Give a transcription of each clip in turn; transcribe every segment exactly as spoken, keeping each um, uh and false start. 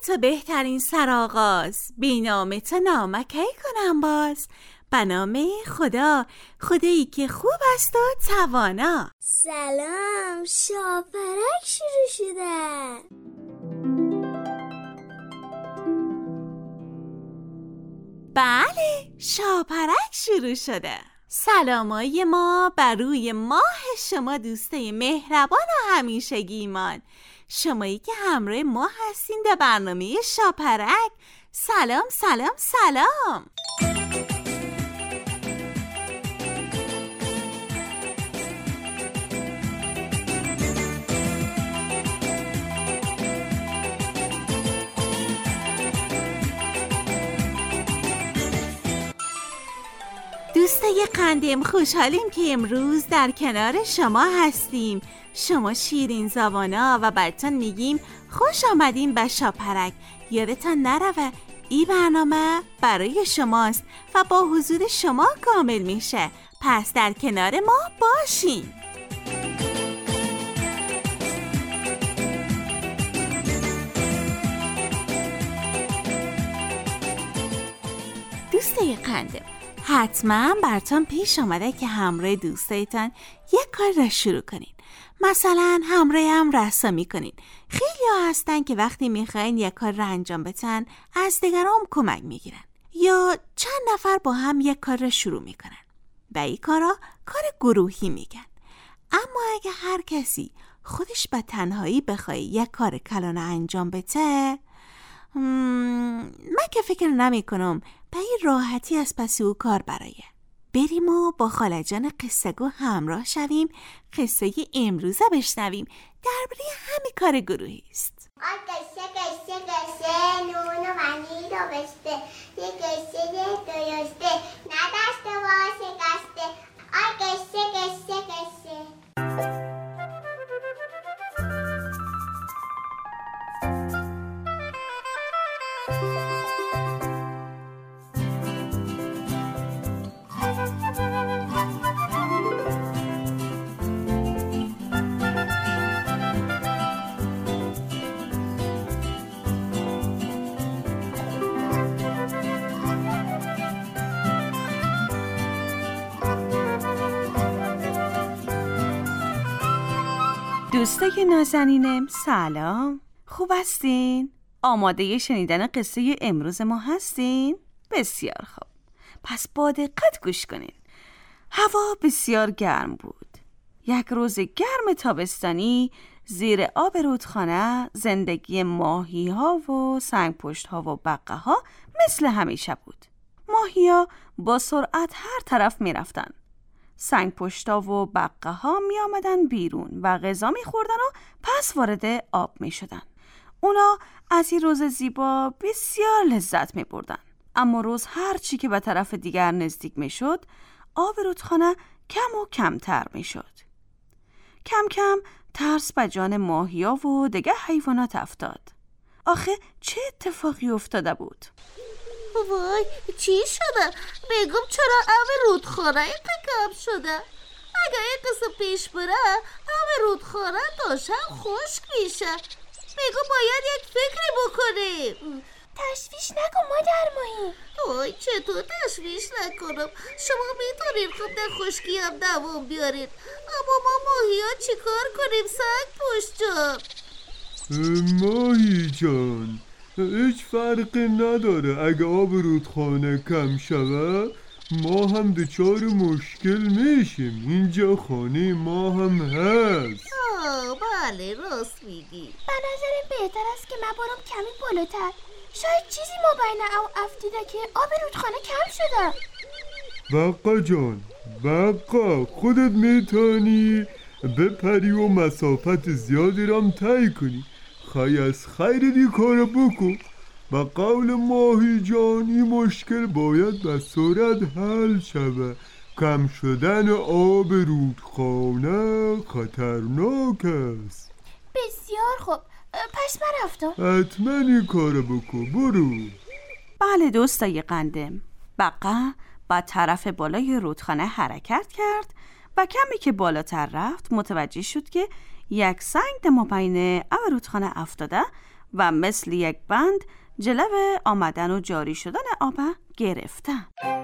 تو بهترین سرآغاز، بی نام تو نامکی کنم باز. به نام خدا، خدایی که خوب است و توانا. سلام، شاپرک شروع شده. بله، شاپرک شروع شده. سلامای ما بر روی ماه شما دوستای مهربان و همیشگیمان، شمایی که همراه ما هستین در برنامه شاپرک. سلام سلام سلام. دوستای قندیم، خوشحالیم که امروز در کنار شما هستیم. شما شیرین زبانا و براتون میگیم خوش آمدین به شاپرک. یادتان نروه این برنامه برای شماست و با حضور شما کامل میشه، پس در کنار ما باشین. دوستای قندیم، حتما براتون پیش آمده که همراه دوستایتان یک کار را شروع کنین. مثلا همراه هم رسامی کنین. خیلی ها هستن که وقتی میخواین یک کار را انجام بدن از دیگران کمک میگیرن یا چند نفر با هم یک کار را شروع میکنن. به این کارا کار گروهی میگن. اما اگه هر کسی خودش به تنهایی بخوای یک کار کلانه انجام بده، من که فکر نمی کنم به این راحتی از پس او کار برایه. بریم و با خاله جان قصه گو همراه شویم، قصه امروز بشنویم درباره همین کار گروهی است. آی قصه قصه قصه نون و ونی رو بسته، یه قصه درسته ندسته واسه قصده. آی قصه قصه قصه. دوستای نازنینم سلام، خوب هستین؟ آماده شنیدن قصه امروز ما هستین؟ بسیار خوب، پس با دقت گوش کنین. هوا بسیار گرم بود. یک روز گرم تابستانی زیر آب رودخانه زندگی ماهی ها و سنگ پشت ها و بقه ها مثل همیشه بود. ماهی ها با سرعت هر طرف می رفتن. سنگ پشتا و بقه ها می آمدن بیرون و غذا می خوردن و پس وارد آب می شدن. اونا از این روز زیبا بسیار لذت می بردن. اما روز هر چی که به طرف دیگر نزدیک می شد، آب رودخانه کم و کمتر می شد. کم کم ترس به جان ماهیا و دیگه حیوانات افتاد. آخه چه اتفاقی افتاده بود؟ وای، چی شده؟ بگم چرا آب رودخانه کم شده؟ اگه این قصه پیش بره آب رودخانه داشتن خشک میشه. بگم باید یک فکری بکنیم. تشویش نکن مادر ماهی. وای، چطور تشویش نکنم؟ شما میتونید خب در خشکی هم دوام بیارید، اما ما ماهی ها چی کار کنیم سنگ پشت جان؟ ماهی جان، هیچ فرقی نداره. اگه آب رودخانه کم شود ما هم دچار مشکل میشیم. اینجا خانه ما هم هست. آه بله، راست میگی. به نظرم بهتر است که من برم کمی بالاتر. شاید چیزی ما بین او افتیده که آب رودخانه کم شده. بقا جان، بقا خودت میتونی بپری و مسافت زیادی رام طی کنی. خواهی از خیر دی کار بکن. با قول ماهی جان این مشکل باید به سرعت حل شود. کم شدن آب رودخانه خطرناک است. بسیار خوب، پس من رفتم. حتما این کار بکن، برو. بله دوستای قندم، بقا با طرف بالای رودخانه حرکت کرد و کمی که بالاتر رفت متوجه شد که یک سنگ در مابین آب رودخانه افتاده و مثل یک بند جلو آمدن و جاری شدن آب گرفتن.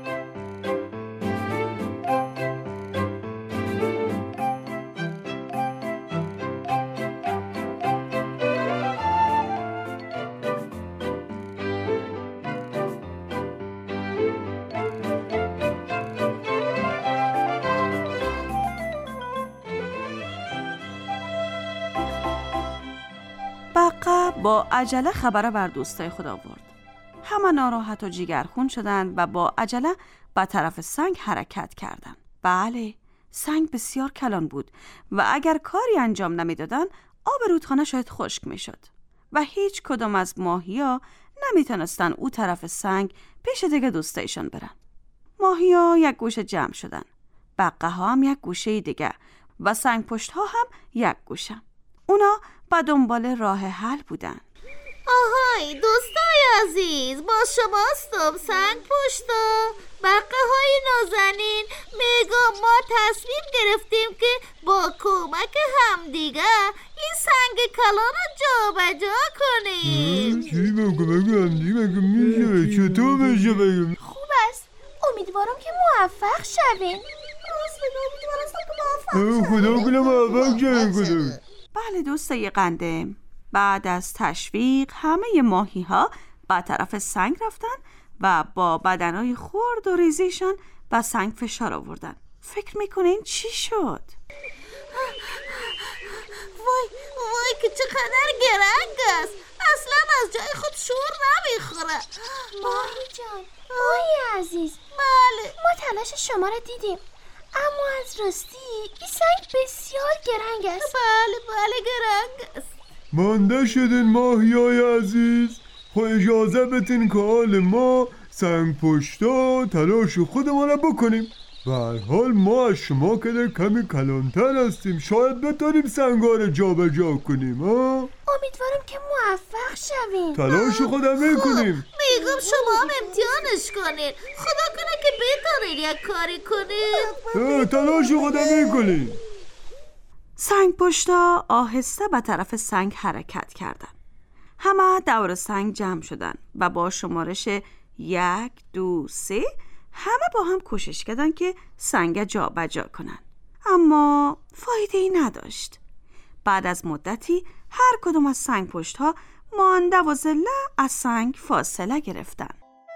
بقا با عجله خبر بر دوستای خود آورد. همه ناراحت و جیگرخون شدند و با عجله به طرف سنگ حرکت کردند. بله، سنگ بسیار کلان بود و اگر کاری انجام نمیدادند آب رودخانه شاید خشک میشد و هیچ کدام از ماهیا نمیتونستن او طرف سنگ پیش دیگه دوستایشان برن. ماهیا یک گوشه جمع شدن، بقا ها هم یک گوشه دیگه و سنگ پشت ها هم یک گوشه. اونا با دنبال راه حل بودن. آهای دوستای عزیز، با شماستم سنگ پشتا. بقه های نازنین، میگم ما تصمیم گرفتیم که با کمک همدیگه این سنگ کلان رو جا به جا کنیم. چی با کمک همدیگه مگه میشه؟ چطور میشه بگم؟ خوب است، امیدوارم که موفق شوین. راست بگم امیدوارم که موفق شوین. خدا کنه موفق شوین. بله دوستای قندم، بعد از تشویق همه ماهی ها به طرف سنگ رفتن و با بدنهای خرد و ریزیشان به سنگ فشار آوردن. فکر میکنین چی شد؟ وای وای که چقدر گرنگ است، اصلا از جای خود شور نمیخوره. ماهی جان، ماهی عزیز، بله ما تلاش شما رو دیدیم، اما از راستی این سنگ بسیار گرنگ است. بله بله گرنگ است. مانده شدین ماهیای عزیز، خب اجازه بتین که حال ما سنگ پشتا تلاش خودمان رو بکنیم. به هر حال ما از شما که کمی کلانتر هستیم، شاید بتونیم سنگا رو جا به جا کنیم. ها؟ امیدوارم که موفق شوین. تلاش خودم میکنیم. میگم شما هم امتحانش کنین، خدا کنه که بتونین یک کاری کنین. تلاش خودم میکنیم. سنگ پشتا آهسته به طرف سنگ حرکت کردن. همه دور سنگ جمع شدن و با شمارش یک، دو، سه همه با هم کوشش کردن که سنگ جا به جا کنن، اما فایده ای نداشت. بعد از مدتی هر کدوم از سنگ پشت ها مانده و زله از سنگ فاصله گرفتن.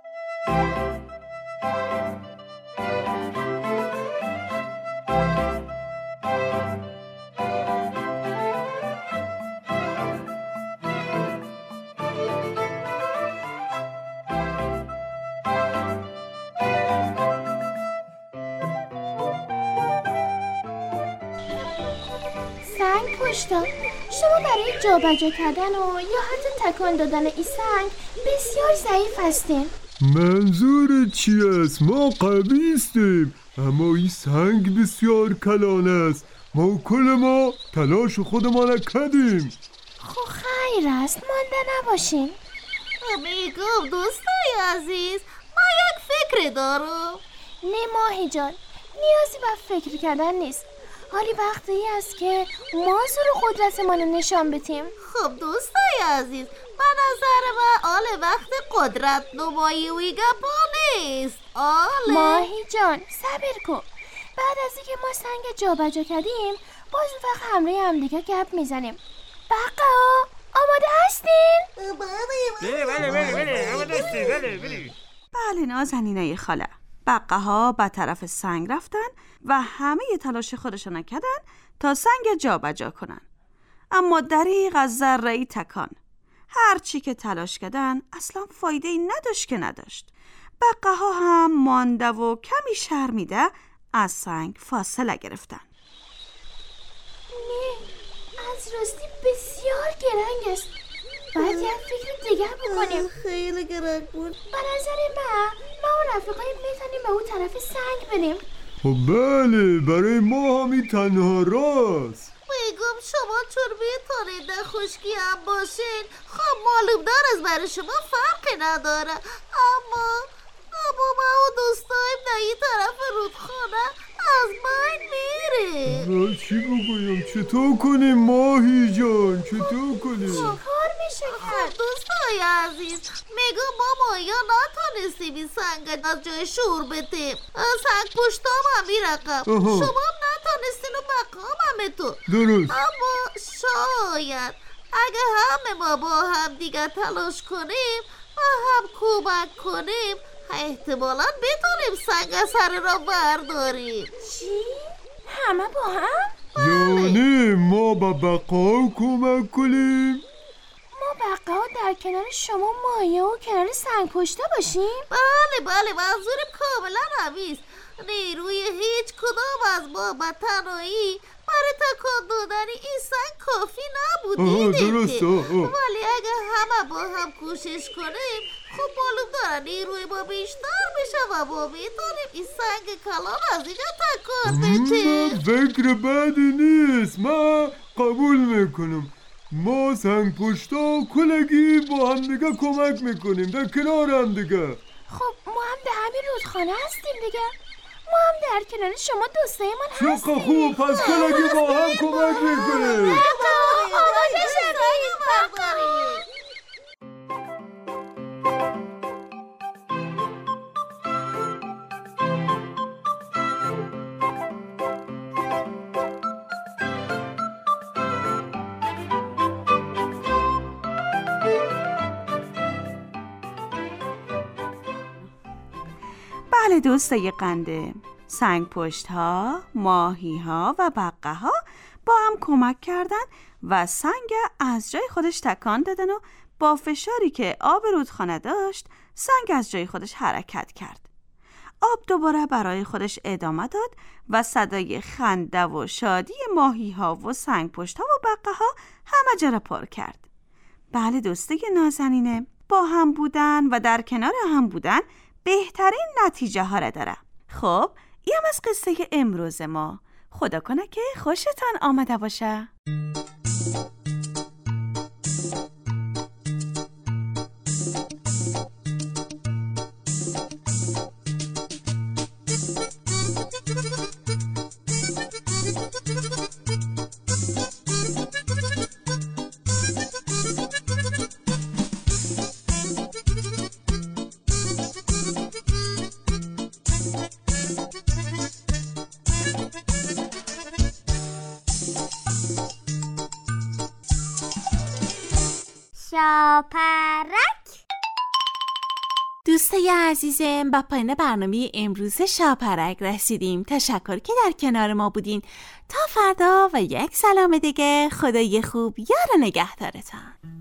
سنگ پشتا، شما برای جابجا کردن و یا حتی تکان دادن این سنگ بسیار ضعیف هستین. منظور چی است؟ ما قوی هستیم، اما این سنگ بسیار کلان است. ما کل ما تلاش خودمان کردیم. خب خیر است، مانده نباشین. میگم دوستای عزیز، ما یک فکر دارم. نه ماهی جان، نیازی به فکر کردن نیست. حالی وقتی است که ما زور قدرتمان رو نشان بدیم. خب دوستای عزیز، به نظر من آل وقت قدرت نمایی و گپا نیست. آله ماهی جان صبر کن، بعد از اینکه ما سنگ جابجا کردیم باز وقت همراه هم دیگه گپ میزنیم. بقا آماده هستین؟ بله بله بله بله آماده هستی بله بله بله نازنینای خاله، بقه ها به طرف سنگ رفتن و همه تلاش خودشون کردن تا سنگ جا بجا کنن، اما دریغ از ذره‌ای تکان. هر چی که تلاش کردن اصلا فایده ای نداشت که نداشت. بقه ها هم مانده و کمی شرمیده از سنگ فاصله گرفتن. نه، از راستی بسیار گرنگ است. باید یک فکر دیگر بکنیم. خیلی گرنگ بود. به نظر من ما و رفیقای میتونیم به اون طرف سنگ بریم. خب بله، برای ما همی تنها راست. میگم شما چون میتونید در خشکی هم باشین، خب معلوم دار از برای شما فرقی نداره، اما اما ما و دوستایم در این طرف رودخانه از بین میره. چی بگویم؟ چطور کنیم ماهی جان؟ چطور کنیم؟ کار نمیشه کرد. خب دوستای عزیز، میگم ما مایا نتونستیم این سنگ از جای شور بتیم. سنگ پشتام هم میرقم، شما هم نتونستین و مقام همه تو. درست. اما شاید اگه همه ما با هم دیگه تلاش کنیم و هم کمک کنیم احتمالاً بتونیم سنگ اثر را برداریم. چی؟ همه با هم؟ یعنی ما با بقا کمک کنیم؟ ما بقا در کنار شما مایه و کنار سنگ پشته باشیم؟ بله بله منظورم کاملا همیست. نیروی هیچ کدام از ما به تنهایی برای تکان دادن این سنگ کافی نبود. درسته. ولی اگه همه با هم کوشش کنیم خب معلوم داره نیروی ما بیشتر بشه و ما میتونیم این سنگ کلان از اینجا تکان بدیم. فکر بدی نیست، من قبول میکنم. ما سنگ پشتا کلگی با هم دیگه کمک میکنیم در کنار هم دیگه. خب ما هم در همین رودخانه هستیم دیگه، ما هم در کنار شما دوستایمان هستیم. چقدر خوب، پس کلگی با هم کمک میکنیم. بله دوستای قنده، سنگ پشت ها، ماهی ها و بقه ها با هم کمک کردن و سنگ از جای خودش تکان دادن و با فشاری که آب رودخانه داشت سنگ از جای خودش حرکت کرد. آب دوباره برای خودش ادامه داد و صدای خنده و شادی ماهی ها و سنگ پشت ها و بقه ها همه جا را پر کرد. بله دوستای نازنینه، با هم بودن و در کنار هم بودن بهترین نتیجه ها را داره. خب این هم از قصه امروز ما. خدا کنه که خوشتان آمده باشه. شاپرک. دوستای عزیزم، با پایان برنامه امروز شاپرک رسیدیم. تشکر که در کنار ما بودین. تا فردا و یک سلام دیگه، خدای خوب یار نگهدارتان.